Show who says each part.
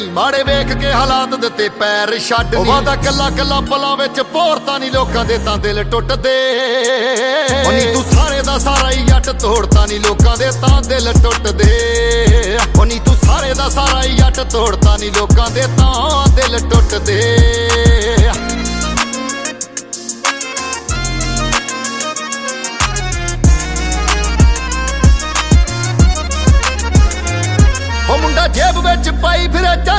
Speaker 1: ਮਾੜੇ ਵੇਖ ਕੇ ਹਾਲਾਤ ਦਿੱਤੇ ਪੈਰ ਛੱਡ ਨੀ ਵਾਦਾ ਕੱਲਾ ਕੱਲਾ ਪਲਾਂ ਵਿੱਚ ਭੋਰਤਾ ਨਹੀਂ ਲੋਕਾਂ ਦੇ ਤਾਂ ਦਿਲ ਟੁੱਟਦੇ ਓ ਨੀ ਤੂੰ ਸਾਰੇ ਦਾ ਸਾਰਾ ਹੀ ਜੱਟ ਤੋੜਤਾ ਨਹੀਂ ਲੋਕਾਂ ਦੇ ਤਾਂ ਦਿਲ ਟੁੱਟਦੇ ਓ ਨੀ ਤੂੰ ਸਾਰੇ ਦਾ ਸਾਰਾ ਹੀ ਜੱਟ ਤੋੜਤਾ ਨਹੀਂ ਲੋਕਾਂ ਦੇ ਤਾਂ ਦਿਲ ਟੁੱਟਦੇ ਮੁੰਡਾ ਜੇਬ ਵਿੱਚ ਪਾਈ ਫਿਰੇ